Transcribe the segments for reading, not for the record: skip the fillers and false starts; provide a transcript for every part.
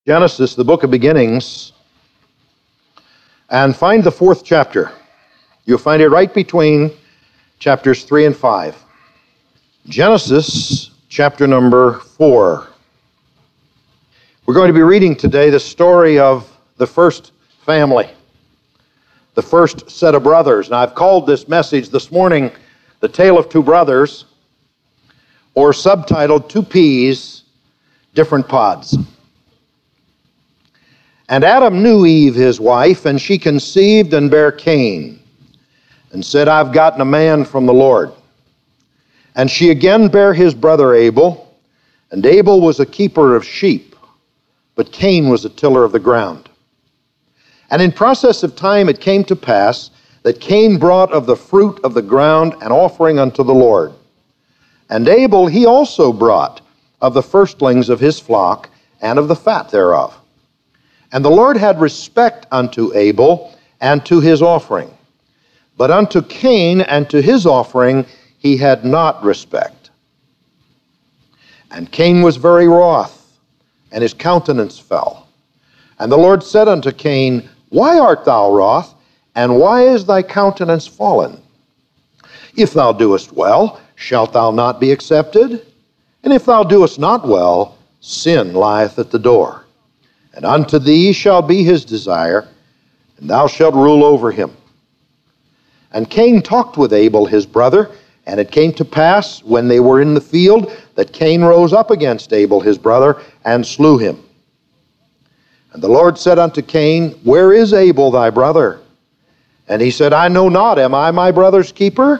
Genesis, the book of beginnings, and find the 4th chapter. You'll find it right between chapters 3 and 5. Genesis, chapter number 4. We're going to be reading today the story of the first family, the first set of brothers. And I've called this message this morning, The Tale of Two Brothers, or subtitled, Two Peas, Different Pods. And Adam knew Eve, his wife, and she conceived and bare Cain, and said, I've gotten a man from the Lord. And she again bare his brother Abel, and Abel was a keeper of sheep, but Cain was a tiller of the ground. And in process of time it came to pass that Cain brought of the fruit of the ground an offering unto the Lord. And Abel he also brought of the firstlings of his flock and of the fat thereof. And the Lord had respect unto Abel and to his offering. But unto Cain and to his offering he had not respect. And Cain was very wroth, and his countenance fell. And the Lord said unto Cain, Why art thou wroth, and why is thy countenance fallen? If thou doest well, shalt thou not be accepted? And if thou doest not well, sin lieth at the door. And unto thee shall be his desire, and thou shalt rule over him. And Cain talked with Abel his brother, and it came to pass, when they were in the field, that Cain rose up against Abel his brother, and slew him. And the Lord said unto Cain, Where is Abel thy brother? And he said, I know not, am I my brother's keeper?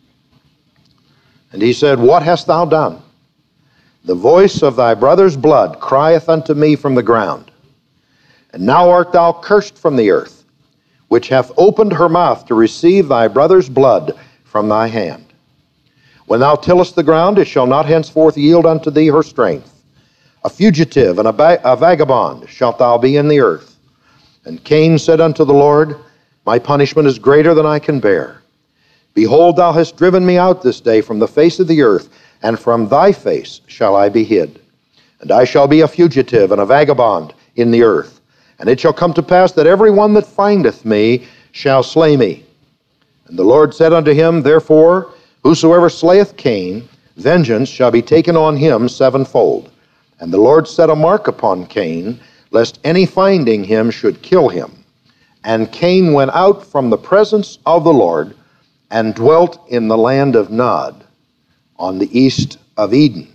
And he said, What hast thou done? The voice of thy brother's blood crieth unto me from the ground. And now art thou cursed from the earth, which hath opened her mouth to receive thy brother's blood from thy hand. When thou tillest the ground, it shall not henceforth yield unto thee her strength. A fugitive and a vagabond shalt thou be in the earth. And Cain said unto the Lord, My punishment is greater than I can bear. Behold, thou hast driven me out this day from the face of the earth, and from thy face shall I be hid. And I shall be a fugitive and a vagabond in the earth. And it shall come to pass that every one that findeth me shall slay me. And the Lord said unto him, Therefore, whosoever slayeth Cain, vengeance shall be taken on him sevenfold. And the Lord set a mark upon Cain, lest any finding him should kill him. And Cain went out from the presence of the Lord, and dwelt in the land of Nod, on the east of Eden.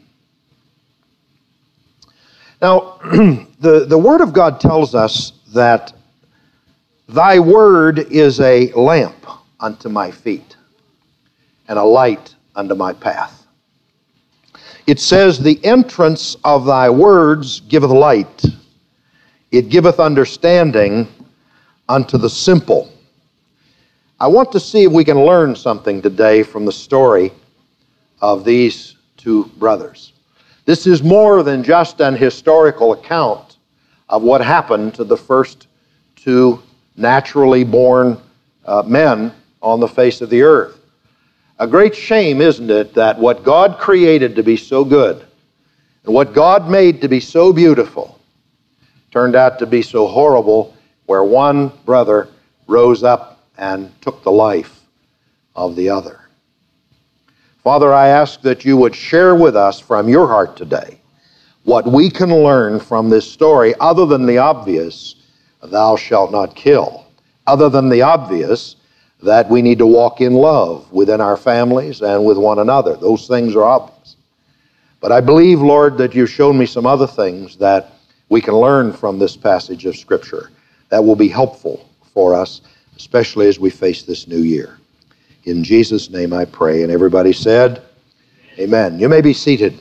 Now, the Word of God tells us that thy word is a lamp unto my feet and a light unto my path. It says, the entrance of thy words giveth light. It giveth understanding unto the simple. I want to see if we can learn something today from the story of these two brothers. This is more than just an historical account of what happened to the first two naturally born men on the face of the earth. A great shame, isn't it, that what God created to be so good and what God made to be so beautiful turned out to be so horrible, where one brother rose up and took the life of the other. Father, I ask that you would share with us from your heart today what we can learn from this story, other than the obvious, thou shalt not kill, other than the obvious, that we need to walk in love within our families and with one another. Those things are obvious. But I believe, Lord, that you've shown me some other things that we can learn from this passage of Scripture that will be helpful for us, especially as we face this new year. In Jesus' name I pray. And everybody said, Amen. You may be seated.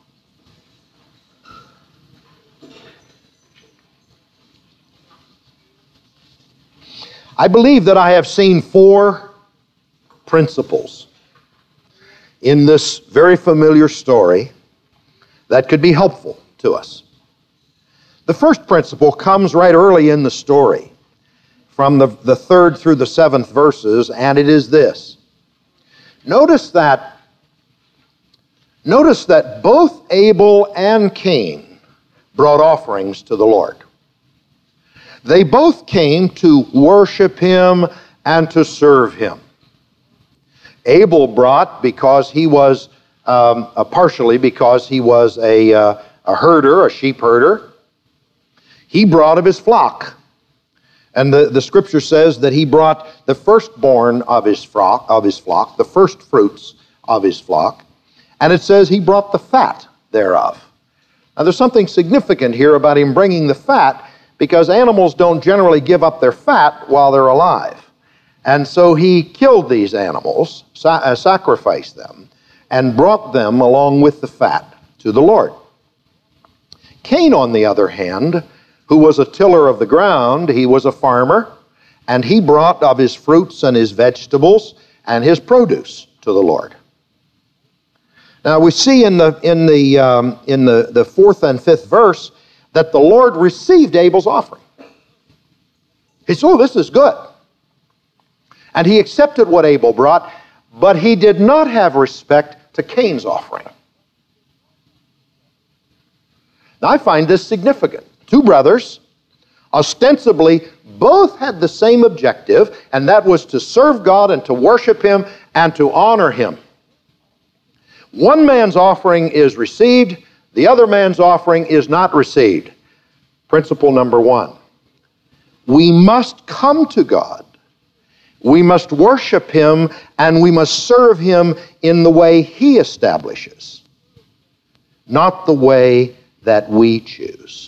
I believe that I have seen 4 principles in this very familiar story that could be helpful to us. The first principle comes right early in the story, from the 3rd through the 7th verses, and it is this. Notice that both Abel and Cain brought offerings to the Lord. They both came to worship him and to serve him. Abel brought because he was, partially because he was a herder, a sheep herder. He brought of his flock. And the scripture says that he brought the firstborn of his flock, the first fruits of his flock. And it says he brought the fat thereof. Now there's something significant here about him bringing the fat, because animals don't generally give up their fat while they're alive. And so he killed these animals, sacrificed them, and brought them along with the fat to the Lord. Cain, on the other hand, who was a tiller of the ground, he was a farmer, and he brought of his fruits and his vegetables and his produce to the Lord. Now we see in the fourth and fifth verse that the Lord received Abel's offering. He said, "Oh, this is good." And he accepted what Abel brought, but he did not have respect to Cain's offering. Now I find this significant. Two brothers, ostensibly both had the same objective, and that was to serve God and to worship him and to honor him. One man's offering is received, the other man's offering is not received. Principle number one. We must come to God. We must worship him, and we must serve him in the way he establishes, not the way that we choose.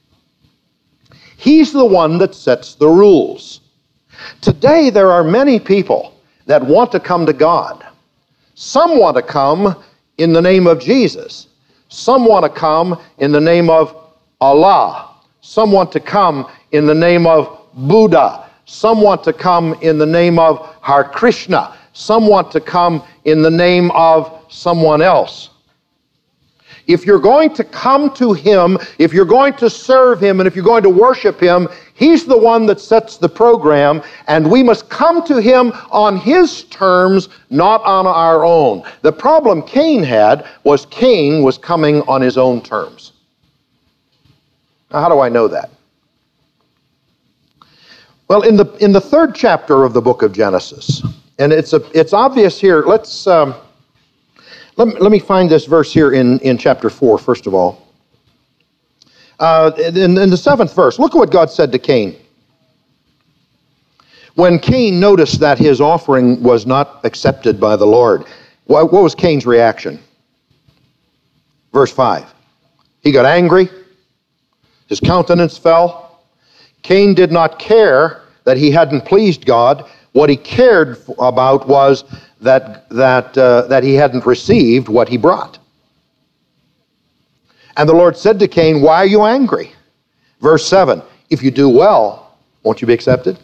He's the one that sets the rules. Today there are many people that want to come to God. Some want to come in the name of Jesus. Some want to come in the name of Allah. Some want to come in the name of Buddha. Some want to come in the name of Hare Krishna. Some want to come in the name of someone else. If you're going to come to him, if you're going to serve him, and if you're going to worship him, he's the one that sets the program, and we must come to him on his terms, not on our own. The problem Cain had was Cain was coming on his own terms. Now, how do I know that? Well, in the third chapter of the book of Genesis, and it's obvious here. Let me find this verse here in chapter 4, first of all. In the 7th verse, look at what God said to Cain. When Cain noticed that his offering was not accepted by the Lord, what was Cain's reaction? Verse 5. He got angry. His countenance fell. Cain did not care that he hadn't pleased God. What he cared about was that he hadn't received what he brought. And the Lord said to Cain, "Why are you angry?" Verse 7, if you do well, won't you be accepted?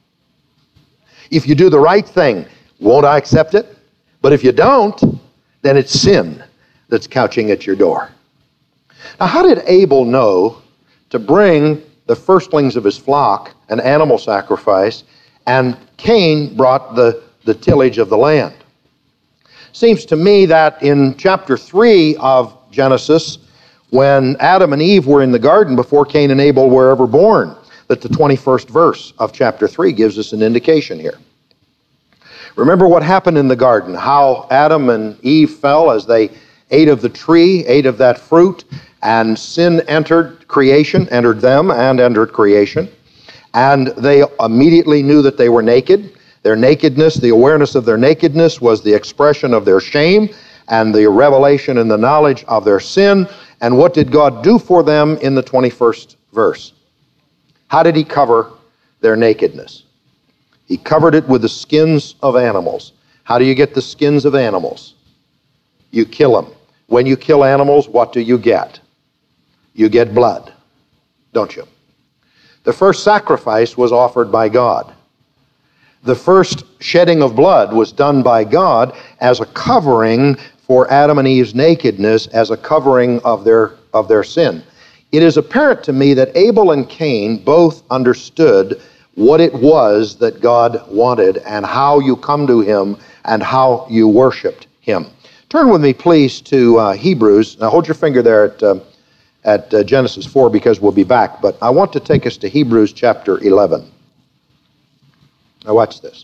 If you do the right thing, won't I accept it? But if you don't, then it's sin that's couching at your door. Now, how did Abel know to bring the firstlings of his flock, an animal sacrifice, and Cain brought the tillage of the land? Seems to me that in chapter 3 of Genesis, when Adam and Eve were in the garden before Cain and Abel were ever born, that the 21st verse of chapter 3 gives us an indication here. Remember what happened in the garden, how Adam and Eve fell as they ate of the tree, ate of that fruit, and sin entered creation, entered them and entered creation. And they immediately knew that they were naked. Their nakedness, the awareness of their nakedness was the expression of their shame and the revelation and the knowledge of their sin. And what did God do for them in the 21st verse? How did he cover their nakedness? He covered it with the skins of animals. How do you get the skins of animals? You kill them. When you kill animals, what do you get? You get blood, don't you? The first sacrifice was offered by God. The first shedding of blood was done by God as a covering for Adam and Eve's nakedness, as a covering of their sin. It is apparent to me that Abel and Cain both understood what it was that God wanted and how you come to him and how you worshiped him. Turn with me, please, to Hebrews. Now hold your finger there at Genesis 4 because we'll be back, but I want to take us to Hebrews chapter 11. Now watch this.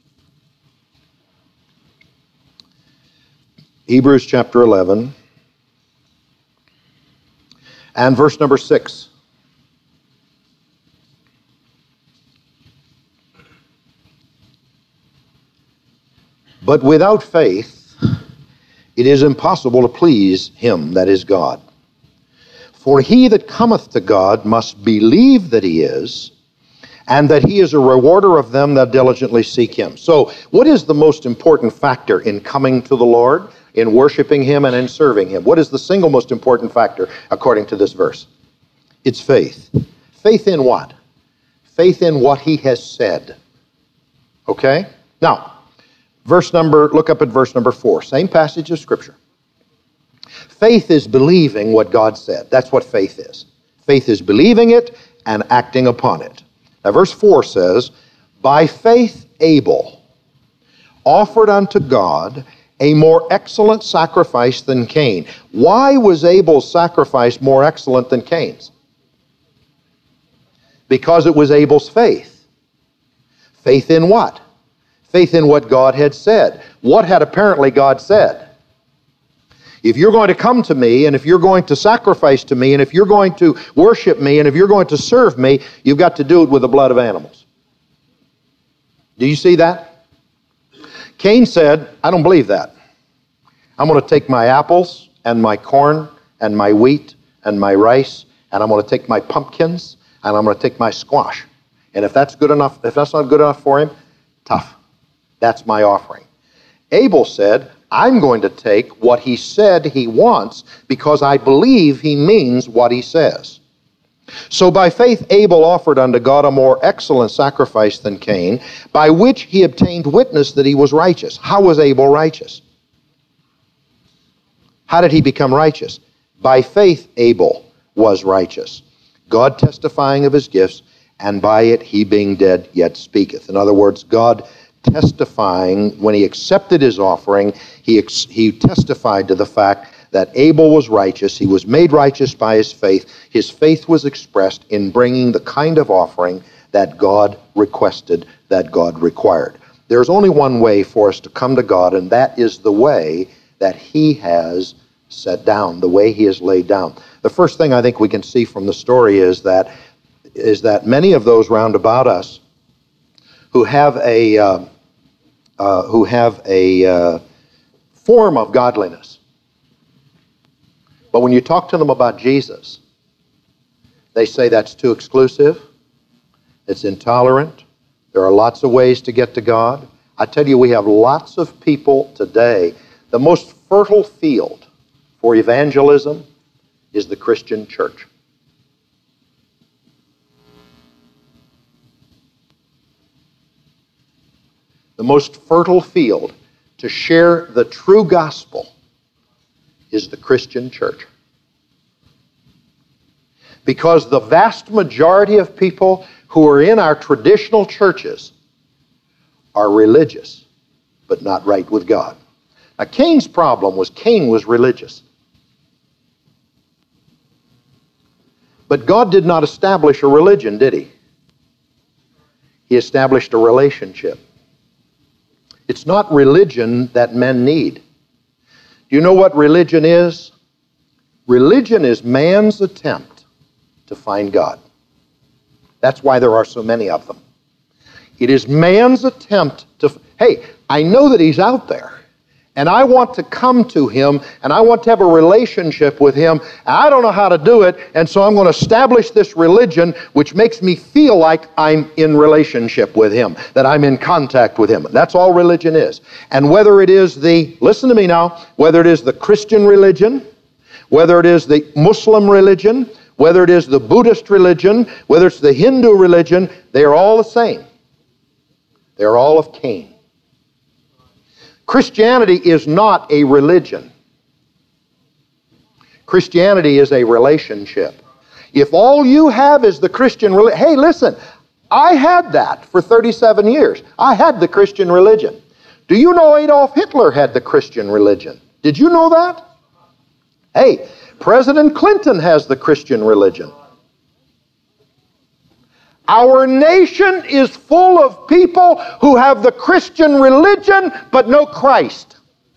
Hebrews chapter 11 and verse number 6. But without faith it is impossible to please him that is God. For he that cometh to God must believe that he is, and that he is a rewarder of them that diligently seek him. So, what is the most important factor in coming to the Lord, in worshiping him, and in serving him? What is the single most important factor according to this verse? It's faith. Faith in what? Faith in what he has said. Okay? Now, look up at verse number 4. Same passage of Scripture. Faith is believing what God said. That's what faith is. Faith is believing it and acting upon it. Now, verse 4 says, by faith Abel offered unto God a more excellent sacrifice than Cain. Why was Abel's sacrifice more excellent than Cain's? Because it was Abel's faith. Faith in what? Faith in what God had said. What had apparently God said? If you're going to come to me, and if you're going to sacrifice to me, and if you're going to worship me, and if you're going to serve me, you've got to do it with the blood of animals. Do you see that? Cain said, I don't believe that. I'm going to take my apples and my corn and my wheat and my rice, and I'm going to take my pumpkins, and I'm going to take my squash. And if that's good enough, if that's not good enough for him, tough. That's my offering. Abel said, I'm going to take what he said he wants because I believe he means what he says. So by faith Abel offered unto God a more excellent sacrifice than Cain, by which he obtained witness that he was righteous. How was Abel righteous? How did he become righteous? By faith Abel was righteous, God testifying of his gifts, and by it he being dead yet speaketh. In other words, God testifying, when he accepted his offering, he testified to the fact that Abel was righteous. He was made righteous by his faith. His faith was expressed in bringing the kind of offering that God requested, that God required. There's only one way for us to come to God, and that is the way that he has set down, the way he has laid down. The first thing I think we can see from the story is that many of those round about us who have a form of godliness, but when you talk to them about Jesus, they say that's too exclusive, it's intolerant, there are lots of ways to get to God. I tell you, we have lots of people today. The most fertile field for evangelism is the Christian church. The most fertile field to share the true gospel is the Christian church. Because the vast majority of people who are in our traditional churches are religious, but not right with God. Now, Cain's problem was Cain was religious. But God did not establish a religion, did he? He established a relationship. It's not religion that men need. Do you know what religion is? Religion is man's attempt to find God. That's why there are so many of them. It is man's attempt to, hey, I know that he's out there, and I want to come to him, and I want to have a relationship with him. I don't know how to do it, and so I'm going to establish this religion which makes me feel like I'm in relationship with him, that I'm in contact with him. That's all religion is. And whether it is listen to me now, whether it is the Christian religion, whether it is the Muslim religion, whether it is the Buddhist religion, whether it's the Hindu religion, they are all the same. They're all of Cain. Christianity is not a religion. Christianity is a relationship. If all you have is the Christian religion, hey, listen, I had that for 37 years. I had the Christian religion. Do you know Adolf Hitler had the Christian religion? Did you know that? Hey, President Clinton has the Christian religion. Our nation is full of people who have the Christian religion but no Christ.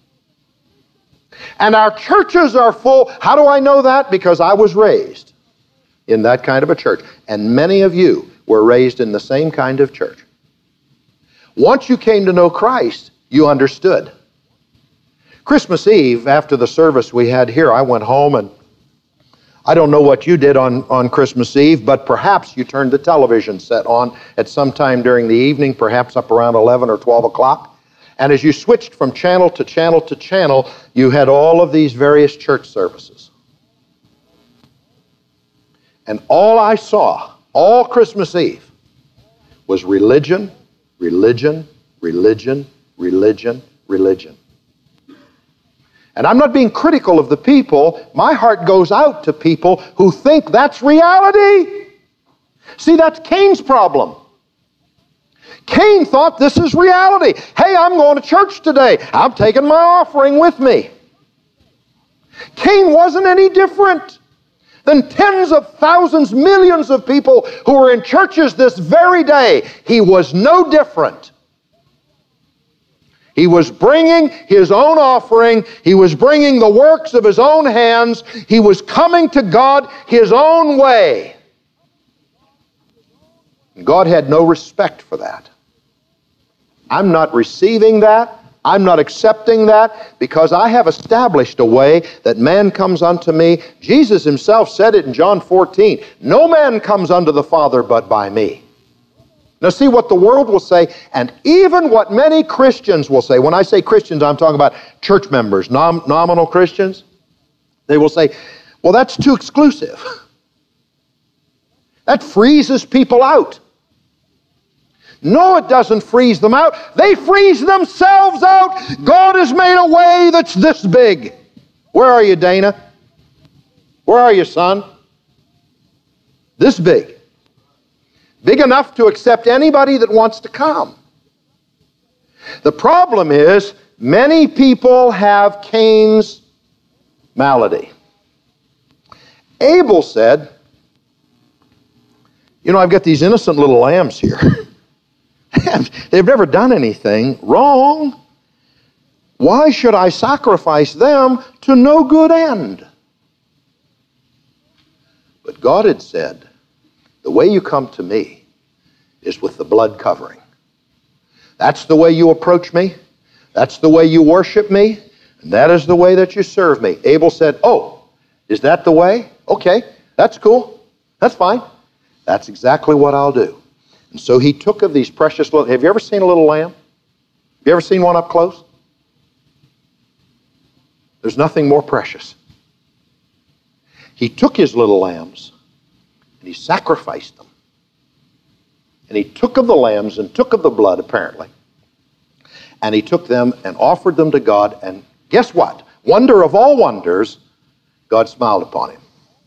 And our churches are full. How do I know that? Because I was raised in that kind of a church. And many of you were raised in the same kind of church. Once you came to know Christ, you understood. Christmas Eve, after the service we had here, I went home, and I don't know what you did on Christmas Eve, but perhaps you turned the television set on at some time during the evening, perhaps up around 11 or 12 o'clock. And as you switched from channel to channel to channel, you had all of these various church services. And all I saw, all Christmas Eve, was religion, religion, religion, religion, religion. And I'm not being critical of the people. My heart goes out to people who think that's reality. See, that's Cain's problem. Cain thought this is reality. Hey, I'm going to church today. I'm taking my offering with me. Cain wasn't any different than tens of thousands, millions of people who are in churches this very day. He was no different. He was bringing his own offering. He was bringing the works of his own hands. He was coming to God his own way. God had no respect for that. I'm not receiving that. I'm not accepting that, because I have established a way that man comes unto me. Jesus himself said it in John 14. No man comes unto the Father but by me. Now see what the world will say, and even what many Christians will say. When I say Christians, I'm talking about church members, nominal Christians. They will say, well, that's too exclusive. That freezes people out. No, it doesn't freeze them out. They freeze themselves out. God has made a way that's this big. Where are you, Dana? Where are you, son? This big. Big enough to accept anybody that wants to come. The problem is, many people have Cain's malady. Abel said, you know, I've got these innocent little lambs here. They've never done anything wrong. Why should I sacrifice them to no good end? But God had said, the way you come to me is with the blood covering. That's the way you approach me. That's the way you worship me. And that is the way that you serve me. Abel said, oh, is that the way? Okay, that's cool. That's fine. That's exactly what I'll do. And so he took of these precious little... Have you ever seen a little lamb? Have you ever seen one up close? There's nothing more precious. He took his little lambs and he sacrificed them. And he took of the lambs and took of the blood, apparently. And he took them and offered them to God. And guess what? Wonder of all wonders, God smiled upon him.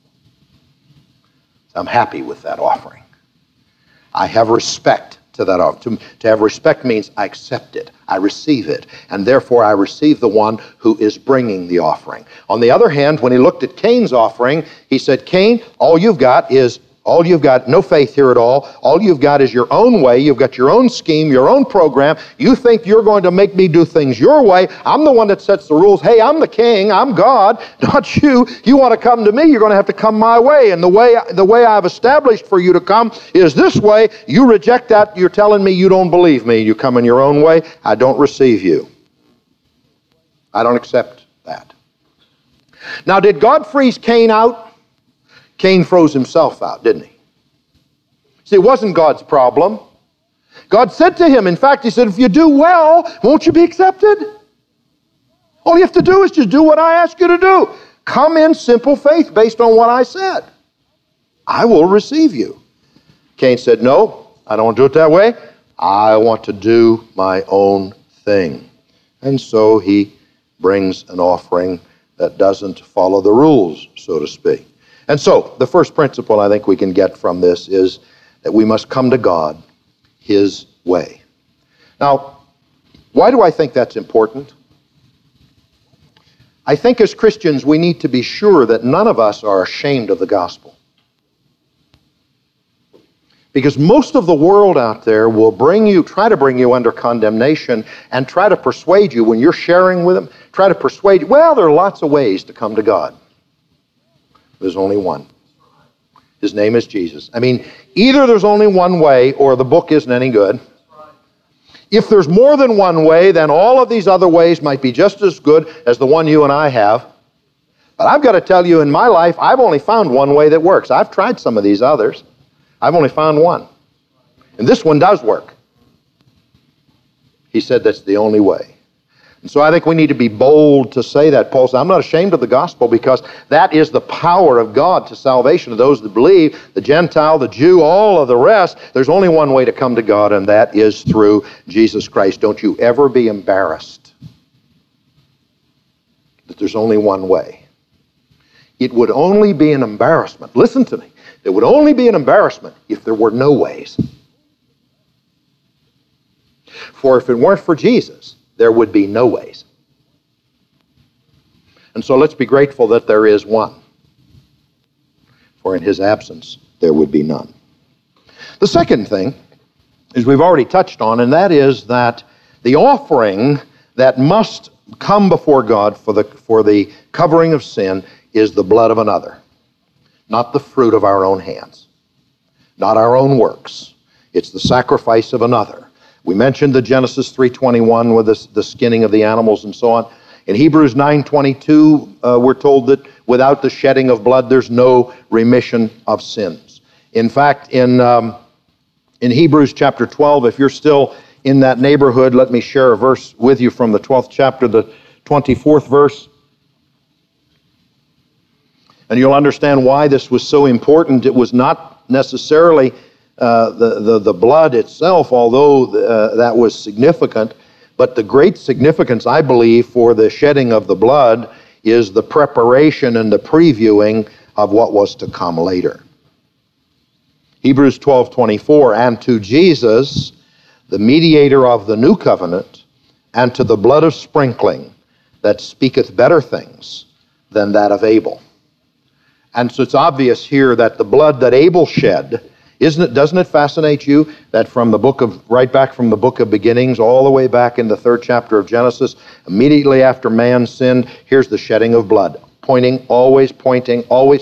So I'm happy with that offering. I have respect to that offering. To have respect means I accept it. I receive it. And therefore I receive the one who is bringing the offering. On the other hand, when he looked at Cain's offering, he said, Cain, all you've got, no faith here at all. All you've got is your own way. You've got your own scheme, your own program. You think you're going to make me do things your way. I'm the one that sets the rules. Hey, I'm the king. I'm God, not you. You want to come to me, you're going to have to come my way. And the way I've established for you to come is this way. You reject that. You're telling me you don't believe me. You come in your own way. I don't receive you. I don't accept that. Now, did God freeze Cain out? Cain froze himself out, didn't he? See, it wasn't God's problem. God said to him, in fact, he said, if you do well, won't you be accepted? All you have to do is just do what I ask you to do. Come in simple faith based on what I said. I will receive you. Cain said, no, I don't want to do it that way. I want to do my own thing. And so he brings an offering that doesn't follow the rules, so to speak. And so, the first principle I think we can get from this is that we must come to God His way. Now, why do I think that's important? I think as Christians we need to be sure that none of us are ashamed of the gospel. Because most of the world out there will try to bring you under condemnation and try to persuade you when you're sharing with them, try to persuade you, well, there are lots of ways to come to God. There's only one. His name is Jesus. I mean, either there's only one way or the book isn't any good. If there's more than one way, then all of these other ways might be just as good as the one you and I have. But I've got to tell you, in my life, I've only found one way that works. I've tried some of these others. I've only found one. And this one does work. He said that's the only way. And so I think we need to be bold to say that. Paul said, I'm not ashamed of the gospel because that is the power of God to salvation of those that believe, the Gentile, the Jew, all of the rest. There's only one way to come to God, and that is through Jesus Christ. Don't you ever be embarrassed that there's only one way. It would only be an embarrassment. Listen to me. It would only be an embarrassment if there were no ways. For if it weren't for Jesus, there would be no ways. And so let's be grateful that there is one. For in his absence, there would be none. The second thing is we've already touched on, and that is that the offering that must come before God for the covering of sin is the blood of another, not the fruit of our own hands, not our own works. It's the sacrifice of another. We mentioned the Genesis 3:21 with the skinning of the animals and so on. In Hebrews 9:22, we're told that without the shedding of blood, there's no remission of sins. In fact, in Hebrews chapter 12, if you're still in that neighborhood, let me share a verse with you from the 12th chapter, the 24th verse. And you'll understand why this was so important. It was not necessarily the blood itself, although that was significant, but the great significance, I believe, for the shedding of the blood is the preparation and the previewing of what was to come later. Hebrews 12:24, and to Jesus, the mediator of the new covenant, and to the blood of sprinkling that speaketh better things than that of Abel. And so it's obvious here that the blood that Abel shed, doesn't it fascinate you that right back from the book of beginnings, all the way back in the 3rd chapter of Genesis, immediately after man sinned, here's the shedding of blood. Always pointing, always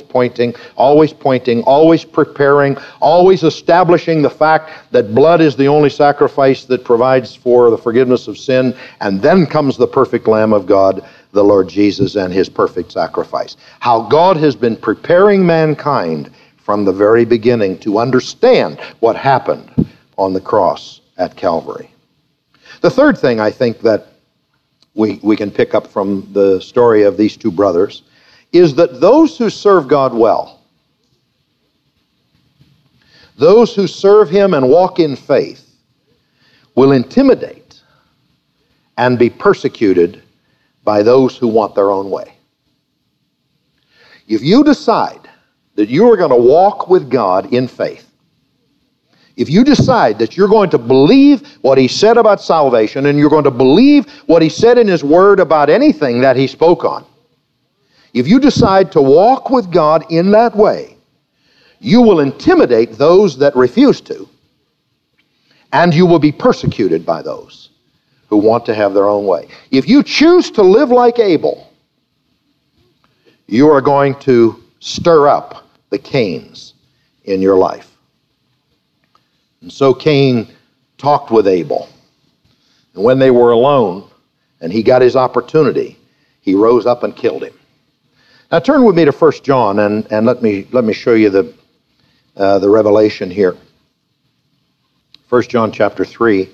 preparing, always establishing the fact that blood is the only sacrifice that provides for the forgiveness of sin, and then comes the perfect Lamb of God, the Lord Jesus, and his perfect sacrifice. How God has been preparing mankind from the very beginning to understand what happened on the cross at Calvary. The third thing I think that we can pick up from the story of these two brothers is that those who serve God well, those who serve him and walk in faith, will intimidate and be persecuted by those who want their own way. If you decide that you are going to walk with God in faith, if you decide that you're going to believe what he said about salvation and you're going to believe what he said in his word about anything that he spoke on, if you decide to walk with God in that way, you will intimidate those that refuse to, and you will be persecuted by those who want to have their own way. If you choose to live like Abel, you are going to stir up the Cains in your life. And so Cain talked with Abel. And when they were alone and he got his opportunity, he rose up and killed him. Now turn with me to 1 John and let me show you the revelation here. 1 John chapter 3.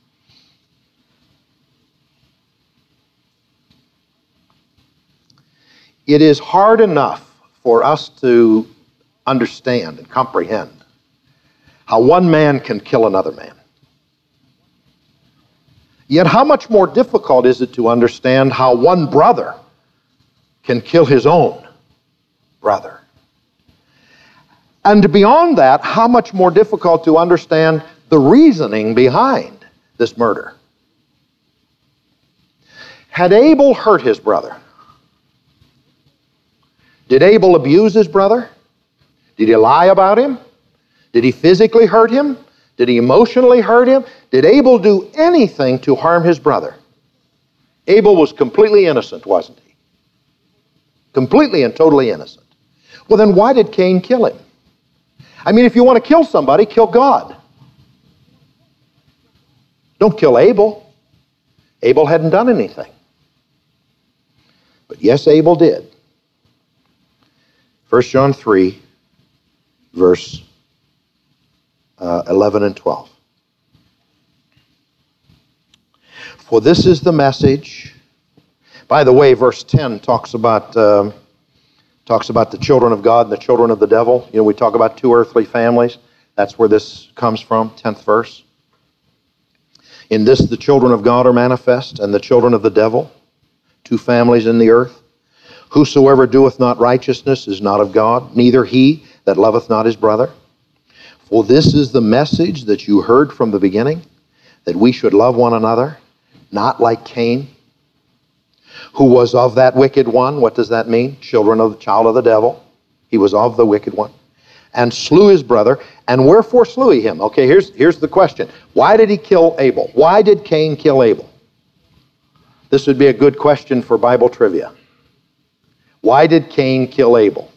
It is hard enough for us to understand and comprehend how one man can kill another man. Yet how much more difficult is it to understand how one brother can kill his own brother? And beyond that, how much more difficult to understand the reasoning behind this murder. Had Abel hurt his brother, Did Abel abuse his brother? Did he lie about him? Did he physically hurt him? Did he emotionally hurt him? Did Abel do anything to harm his brother? Abel was completely innocent, wasn't he? Completely and totally innocent. Well, then why did Cain kill him? I mean, if you want to kill somebody, kill God. Don't kill Abel. Abel hadn't done anything. But yes, Abel did. 1 John 3, verse 11 and 12. For this is the message. By the way, verse 10 talks about the children of God and the children of the devil. You know, we talk about two earthly families. That's where this comes from, 10th verse. In this the children of God are manifest, and the children of the devil, two families in the earth. Whosoever doeth not righteousness is not of God, neither he that loveth not his brother. For this is the message that you heard from the beginning, that we should love one another, not like Cain, who was of that wicked one. What does that mean? Child of the devil. He was of the wicked one. And slew his brother. And wherefore slew he him? Okay, here's the question. Why did he kill Abel? Why did Cain kill Abel? This would be a good question for Bible trivia. Why did Cain kill Abel?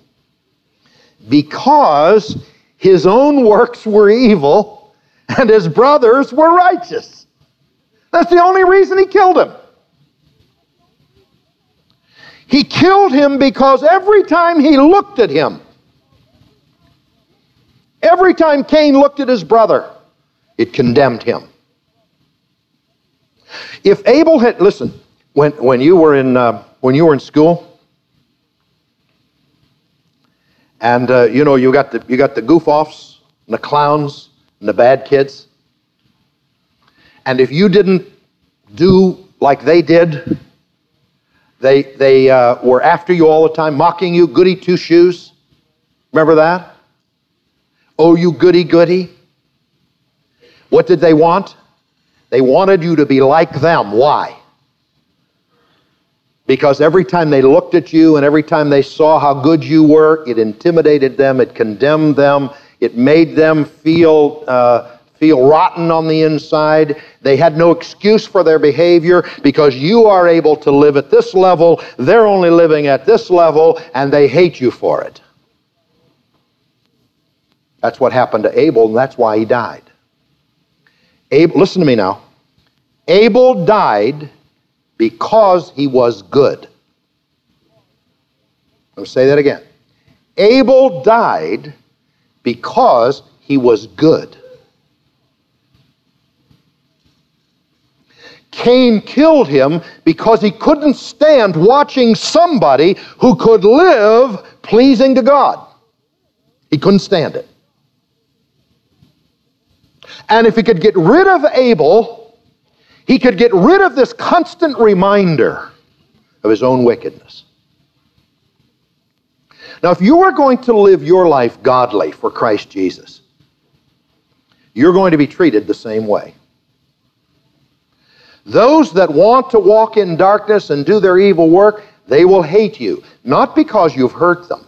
Because his own works were evil and his brothers were righteous. That's the only reason he killed him. He killed him because every time he looked at him, every time Cain looked at his brother, it condemned him. If Abel had, listen, when you were in school, and you got the goof-offs, and the clowns, and the bad kids, and if you didn't do like they did, they were after you all the time, mocking you, goody two-shoes. Remember that? Oh, you goody-goody. What did they want? They wanted you to be like them. Why? Because every time they looked at you and every time they saw how good you were, it intimidated them, it condemned them, it made them feel rotten on the inside. They had no excuse for their behavior because you are able to live at this level, they're only living at this level, and they hate you for it. That's what happened to Abel, and that's why he died. Listen to me now. Abel died because he was good. Let me say that again. Abel died because he was good. Cain killed him because he couldn't stand watching somebody who could live pleasing to God. He couldn't stand it. And if he could get rid of Abel, he could get rid of this constant reminder of his own wickedness. Now, if you are going to live your life godly for Christ Jesus, you're going to be treated the same way. Those that want to walk in darkness and do their evil work, they will hate you, not because you've hurt them.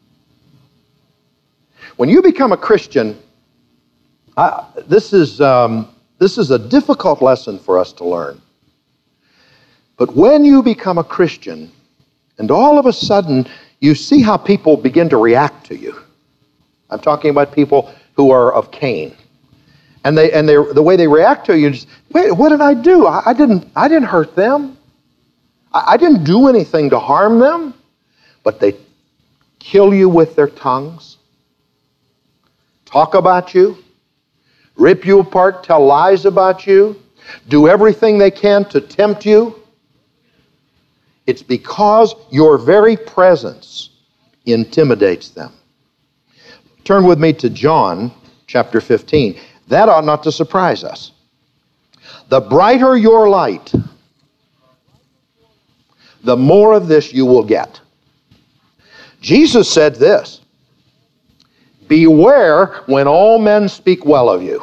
When you become a Christian, this is a difficult lesson for us to learn. But when you become a Christian, and all of a sudden you see how people begin to react to you. I'm talking about people who are of Cain. And the way they react to you is, wait, what did I do? I didn't hurt them. I didn't do anything to harm them. But they kill you with their tongues, talk about you, rip you apart, tell lies about you, do everything they can to tempt you. It's because your very presence intimidates them. Turn with me to John chapter 15. That ought not to surprise us. The brighter your light, the more of this you will get. Jesus said this, beware when all men speak well of you.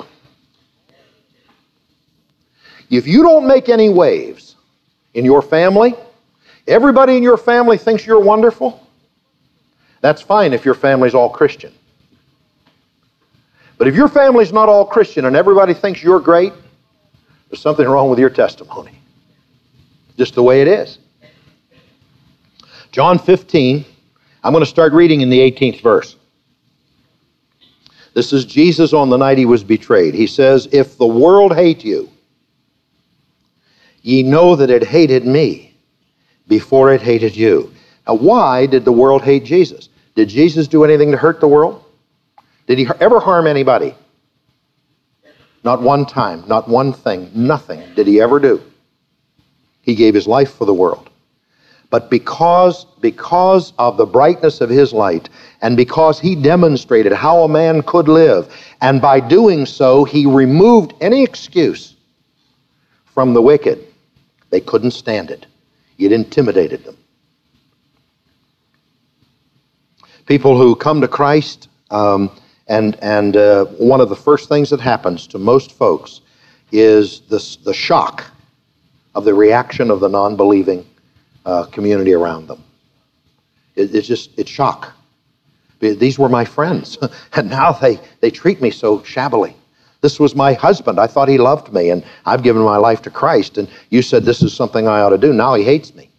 If you don't make any waves in your family, everybody in your family thinks you're wonderful, That's fine if your family's all Christian. But if your family's not all Christian and everybody thinks you're great, there's something wrong with your testimony. Just the way it is. John 15, I'm going to start reading in the 18th verse. This is Jesus on the night he was betrayed. He says, "If the world hate you, ye know that it hated me before it hated you." Now, why did the world hate Jesus? Did Jesus do anything to hurt the world? Did he ever harm anybody? Not one time, not one thing, nothing did he ever do. He gave his life for the world. But because of the brightness of his light, and because he demonstrated how a man could live, and by doing so, he removed any excuse from the wicked, they couldn't stand it. It intimidated them. People who come to Christ, and one of the first things that happens to most folks is the shock of the reaction of the non-believing community around them. It's shock. These were my friends, and now they treat me so shabbily. This was my husband. I thought he loved me, and I've given my life to Christ, and you said this is something I ought to do. Now he hates me.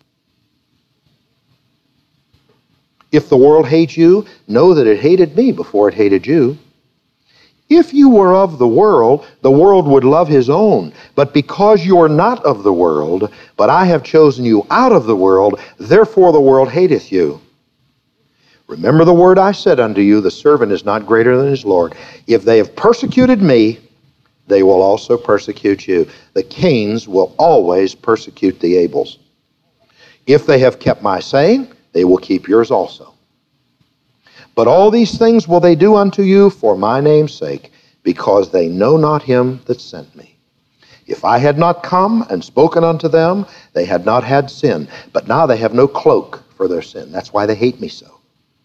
If the world hates you, know that it hated me before it hated you. If you were of the world would love his own. But because you are not of the world, but I have chosen you out of the world, therefore the world hateth you. Remember the word I said unto you, the servant is not greater than his Lord. If they have persecuted me, they will also persecute you. The Cains will always persecute the Abels. If they have kept my saying, they will keep yours also. But all these things will they do unto you for my name's sake, because they know not him that sent me. If I had not come and spoken unto them, they had not had sin. But now they have no cloak for their sin. That's why they hate me so.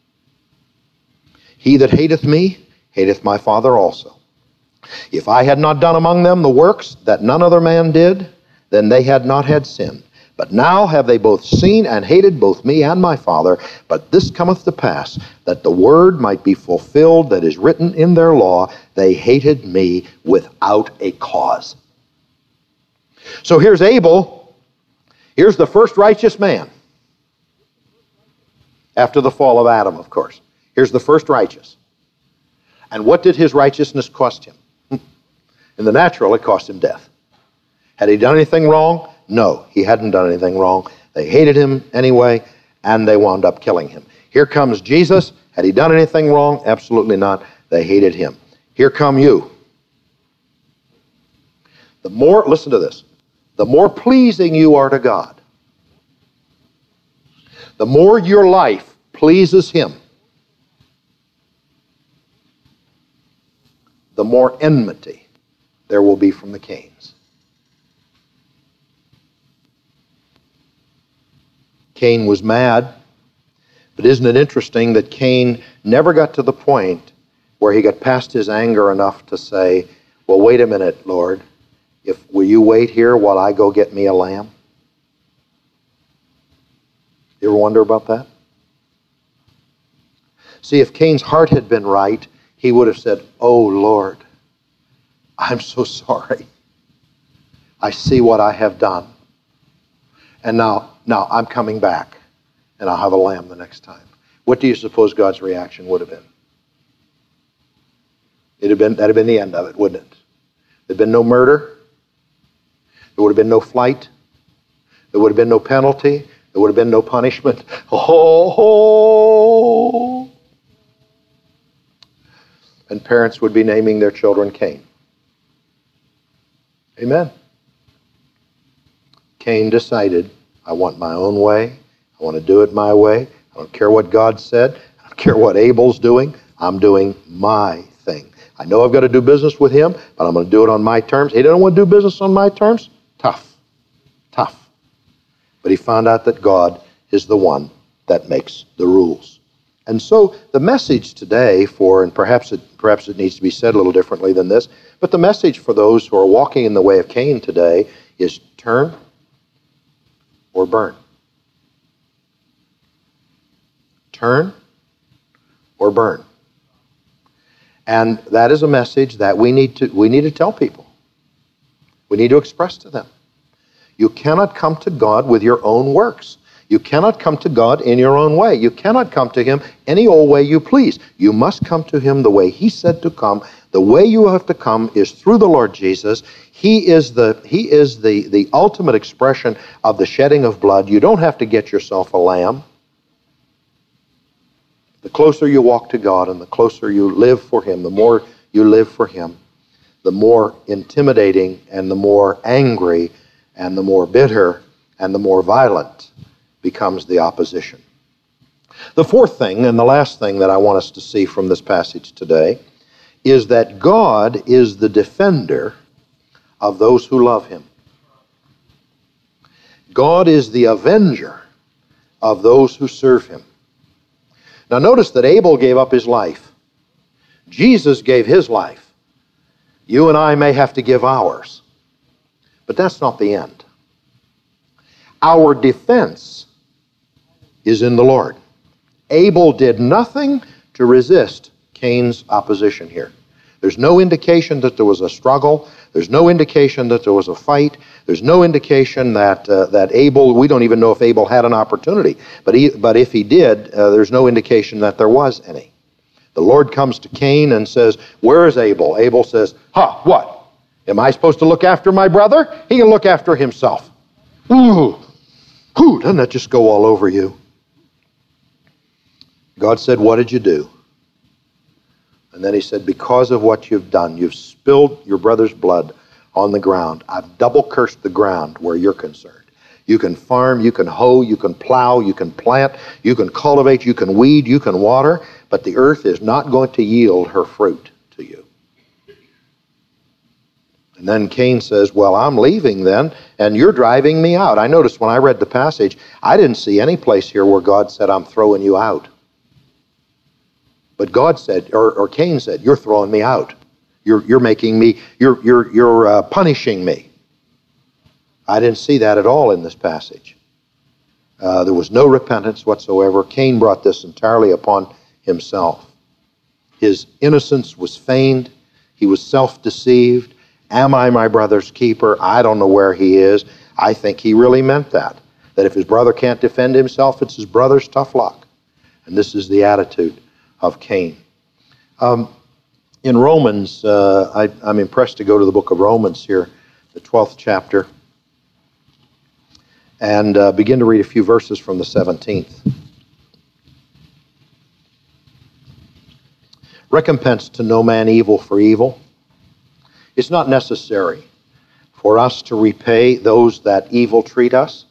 He that hateth me, hateth my Father also. If I had not done among them the works that none other man did, then they had not had sin. But now have they both seen and hated both me and my Father. But this cometh to pass, that the word might be fulfilled that is written in their law, they hated me without a cause. So here's Abel. Here's the first righteous man. After the fall of Adam, of course. Here's the first righteous. And what did his righteousness cost him? In the natural, it cost him death. Had he done anything wrong? No, he hadn't done anything wrong. They hated him anyway, and they wound up killing him. Here comes Jesus. Had he done anything wrong? Absolutely not. They hated him. Here come you. Listen to this, the more pleasing you are to God, the more your life pleases him, the more enmity there will be from the Cains. Cain was mad, but isn't it interesting that Cain never got to the point where he got past his anger enough to say, well, wait a minute, Lord, will you wait here while I go get me a lamb? You ever wonder about that? See, if Cain's heart had been right, he would have said, oh, Lord, I'm so sorry. I see what I have done. And now I'm coming back, and I'll have a lamb the next time. What do you suppose God's reaction would have been? That'd have been the end of it, wouldn't it? There'd been no murder. There would have been no flight. There would have been no penalty. There would have been no punishment. Oh! And parents would be naming their children Cain. Amen. Cain decided, I want my own way. I want to do it my way. I don't care what God said. I don't care what Abel's doing. I'm doing my thing. I know I've got to do business with him, but I'm going to do it on my terms. He didn't want to do business on my terms? Tough. But he found out that God is the one that makes the rules. And so the message today and perhaps it needs to be said a little differently than this, but the message for those who are walking in the way of Cain today is turn or burn. Turn or burn. And that is a message that we need to tell people. We need to express to them. You cannot come to God with your own works. You cannot come to God in your own way. You cannot come to Him any old way you please. You must come to Him the way He said to come. The way you have to come is through the Lord Jesus. He is the ultimate expression of the shedding of blood. You don't have to get yourself a lamb. The closer you walk to God and the closer you live for Him, the more you live for Him, the more intimidating and the more angry and the more bitter and the more violent becomes the opposition. The fourth thing and the last thing that I want us to see from this passage today is that God is the defender of those who love Him. God is the avenger of those who serve Him. Now notice that Abel gave up his life. Jesus gave his life. You and I may have to give ours. But that's not the end. Our defense is in the Lord. Abel did nothing to resist Cain's opposition here. There's no indication that there was a struggle. There's no indication that there was a fight. There's no indication that Abel, we don't even know if Abel had an opportunity. But if he did, there's no indication that there was any. The Lord comes to Cain and says, "Where is Abel?" Abel says, what? Am I supposed to look after my brother? He can look after himself. Ooh, doesn't that just go all over you? God said, "What did you do?" And then He said, "Because of what you've done, you've spilled your brother's blood on the ground. I've double cursed the ground where you're concerned. You can farm, you can hoe, you can plow, you can plant, you can cultivate, you can weed, you can water, but the earth is not going to yield her fruit to you." And then Cain says, "Well, I'm leaving then, and you're driving me out." I noticed when I read the passage, I didn't see any place here where God said, "I'm throwing you out." But God said, or Cain said, "You're throwing me out. You're making me, you're punishing me." I didn't see that at all in this passage. There was no repentance whatsoever. Cain brought this entirely upon himself. His innocence was feigned. He was self-deceived. Am I my brother's keeper? I don't know where he is. I think he really meant that if his brother can't defend himself, it's his brother's tough luck. And this is the attitude of Cain. In Romans, I'm impressed to go to the book of Romans here, the 12th chapter, and begin to read a few verses from the 17th. "Recompense to no man evil for evil. It's not necessary for us to repay those that evil treat us."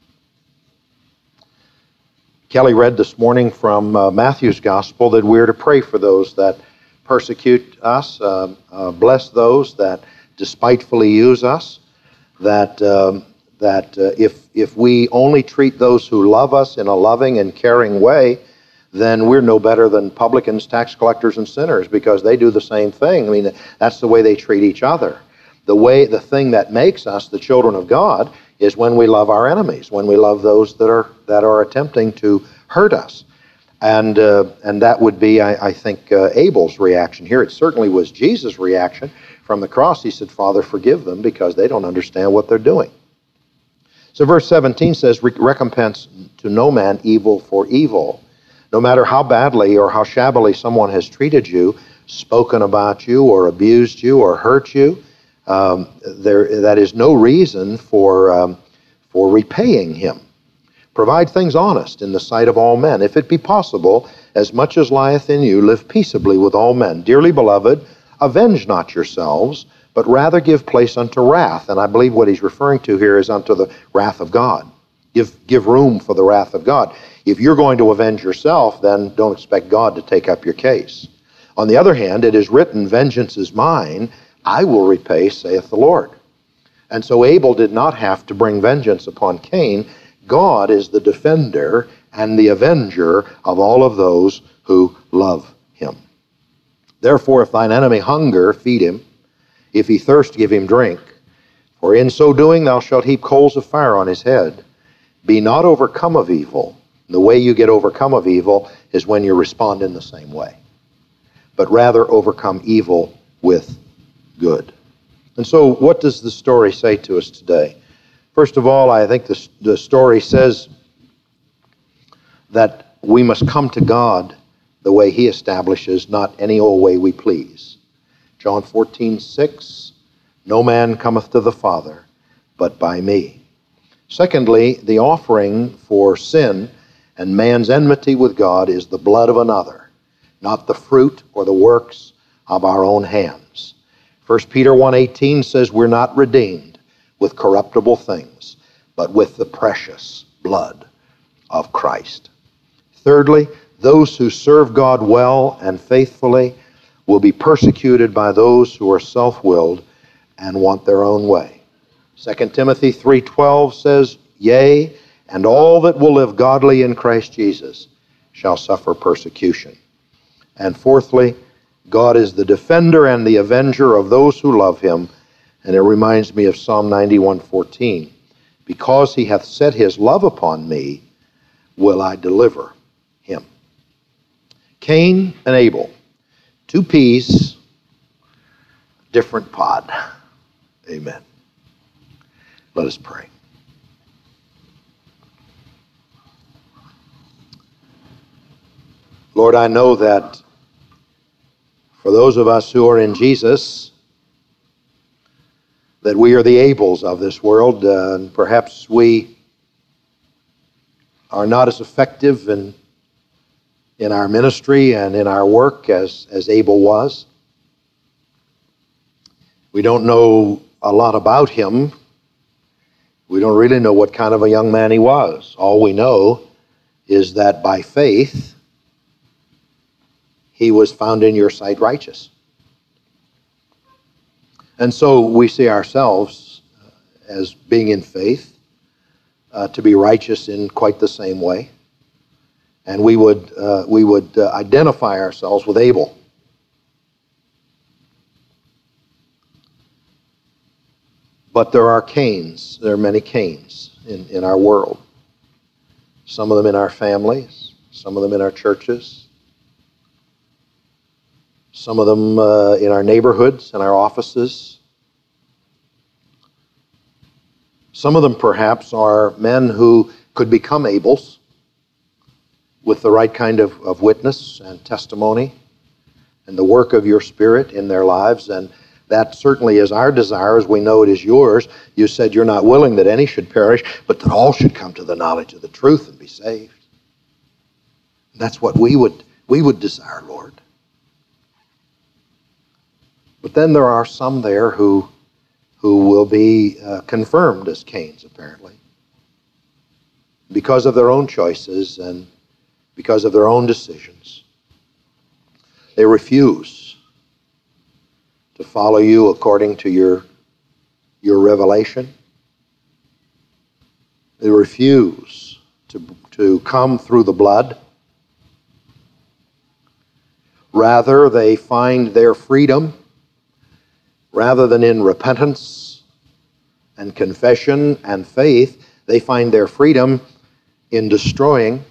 Kelly read this morning from Matthew's Gospel that we're to pray for those that persecute us, bless those that despitefully use us, that if we only treat those who love us in a loving and caring way, then we're no better than publicans, tax collectors, and sinners, because they do the same thing. I mean, that's the way they treat each other. The thing that makes us the children of God is when we love our enemies, when we love those that are attempting to hurt us. And that would be, I think, Abel's reaction here. It certainly was Jesus' reaction. From the cross, He said, "Father, forgive them, because they don't understand what they're doing." So verse 17 says, "Recompense to no man evil for evil." No matter how badly or how shabbily someone has treated you, spoken about you, or abused you, or hurt you, that is no reason for repaying him. Provide things honest in the sight of all men. If it be possible, as much as lieth in you, live peaceably with all men. Dearly beloved, avenge not yourselves, but rather give place unto wrath. And I believe what he's referring to here is unto the wrath of God. Give room for the wrath of God. If you're going to avenge yourself, then don't expect God to take up your case. On the other hand, it is written, "Vengeance is mine, I will repay, saith the Lord." And so Abel did not have to bring vengeance upon Cain. God is the defender and the avenger of all of those who love him. "Therefore, if thine enemy hunger, feed him. If he thirst, give him drink. For in so doing thou shalt heap coals of fire on his head. Be not overcome of evil, The way you get overcome of evil is when you respond in the same way, but rather overcome evil with good. And so what does the story say to us today? First of all, I think the story says that we must come to God the way He establishes, not any old way we please. John 14:6, no man cometh to the Father but by me. Secondly, the offering for sin and man's enmity with God is the blood of another, not the fruit or the works of our own hands. 1 Peter 1:18 says we're not redeemed with corruptible things, but with the precious blood of Christ. Thirdly, those who serve God well and faithfully will be persecuted by those who are self-willed and want their own way. 2 Timothy 3:12 says, yea, and all that will live godly in Christ Jesus shall suffer persecution. And fourthly, God is the defender and the avenger of those who love Him. And it reminds me of Psalm 91:14. Because He hath set His love upon me, will I deliver him. Cain and Abel, two peas, different pod. Amen. Let us pray. Lord, I know that for those of us who are in Jesus, that we are the Abels of this world, and perhaps we are not as effective in our ministry and in our work as Abel was. We don't know a lot about him. We don't really know what kind of a young man he was. All we know is that by faith, he was found in your sight righteous. And so we see ourselves as being in faith, to be righteous in quite the same way. And we would identify ourselves with Abel. But there are Cains. There are many Cains in our world. Some of them in our families, some of them in our churches, some of them in our neighborhoods and our offices. Some of them perhaps are men who could become Abels with the right kind of witness and testimony and the work of your Spirit in their lives. And that certainly is our desire, as we know it is yours. You said you're not willing that any should perish, but that all should come to the knowledge of the truth and be saved. And that's what we would desire, Lord. But then there are some there who will be confirmed as Cains, apparently, because of their own choices and because of their own decisions. They refuse to follow you according to your revelation. They refuse to come through the blood. Rather, they find their freedom, rather than in repentance and confession and faith, they find their freedom in destroying,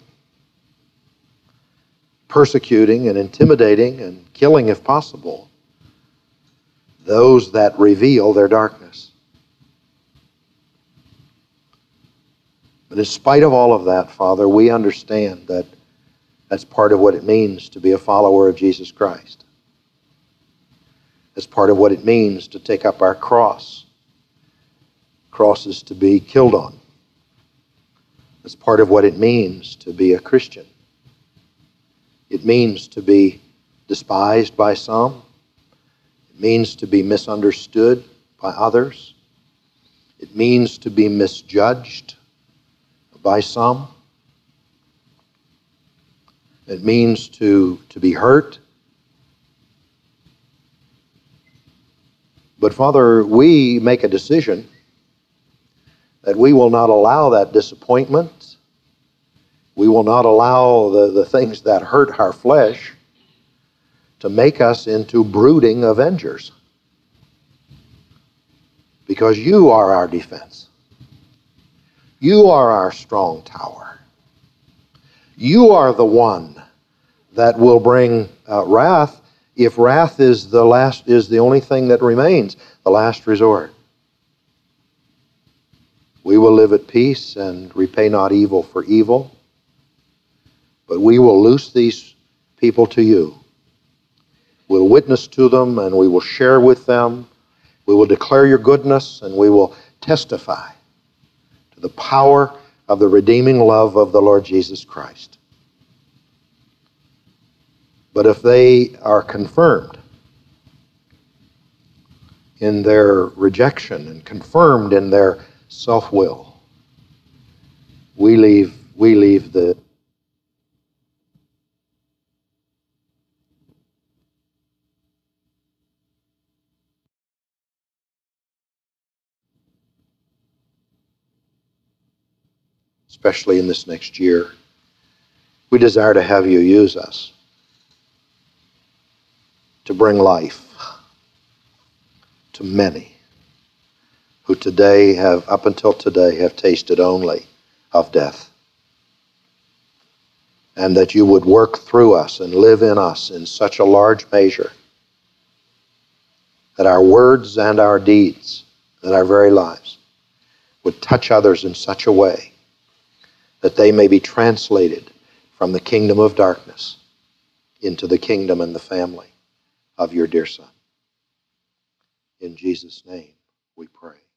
persecuting and intimidating and killing, if possible, those that reveal their darkness. But in spite of all of that, Father, we understand that that's part of what it means to be a follower of Jesus Christ. That's part of what it means to take up our cross. Cross is to be killed on. That's part of what it means to be a Christian. It means to be despised by some. It means to be misunderstood by others. It means to be misjudged by some. It means to be hurt. But Father, we make a decision that we will not allow that disappointment. We will not allow the things that hurt our flesh to make us into brooding avengers. Because you are our defense. You are our strong tower. You are the one that will bring wrath, if wrath is the only thing that remains, the last resort. We will live at peace and repay not evil for evil, but we will loose these people to you. We'll witness to them and we will share with them. We will declare your goodness and we will testify to the power of the redeeming love of the Lord Jesus Christ. But if they are confirmed in their rejection and confirmed in their self-will, we leave the especially in this next year. We desire to have you use us to bring life to many who up until today, have tasted only of death. And that you would work through us and live in us in such a large measure that our words and our deeds, that our very lives, would touch others in such a way that they may be translated from the kingdom of darkness into the kingdom and the family of your dear Son. In Jesus' name we pray.